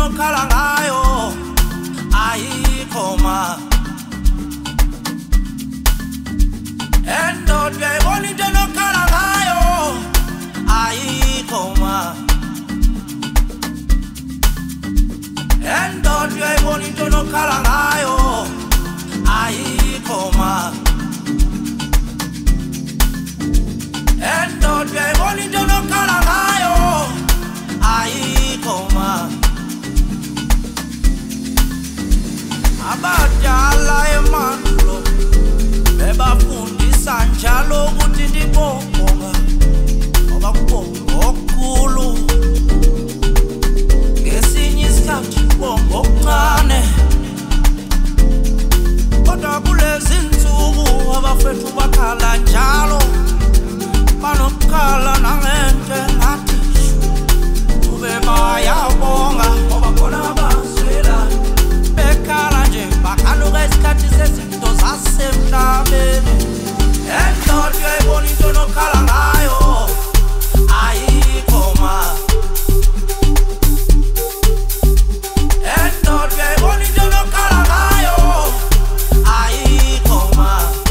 onokhala ngayo ayikho ma. Endoda uyayibona into onokhala ngayo ayikho ma. Endoda uyayibona into onokhala ngayo ayikho ma. Endoda uyayibona into onokhala ngayo ayikho ma. Abadala emandulo bebafundisa njalo ukuthi ndibonga ngoba kubonga okukhulu ngesinye isikhathi kubonga okuncane. Kodwa kulezi nsuku abafethu bakhala njalo banokukhala nangento engathi kube bayabonga ngoba khona abaswela bekhala nje bakhanuka isikhathi sezinto zasemhlabeni. Endoda uyayibona into onokhala ngayo ayikho ma. Endoda uyayibona into onokhala ngayo ayikho ma.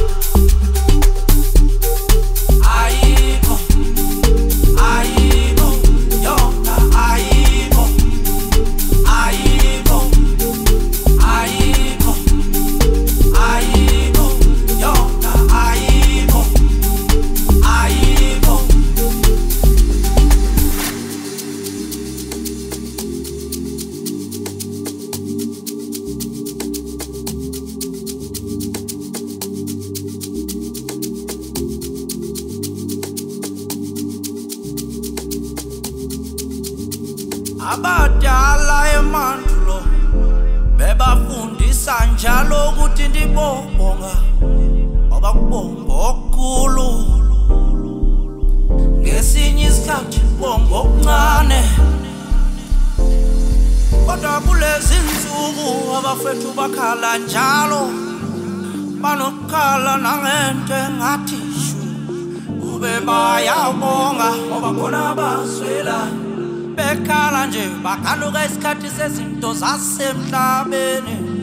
Ayikho, ayikho, yona ayikho, ayikho, ayikho, ayikho, yona ayikho, ayikho. Abadala emandulo bebafundisa njalo ukuthi ndibonga ngoba kubonga okukhulu ngesinye isikhathi kubonga okuncane. Kodwa kulezi nsuku abafethu bakhala njalo banokukhala nangento engathi kube bayabonga ngoba khona abaswela bekhala nje bakhanuka isikhathi sezinto zasemhlabeni.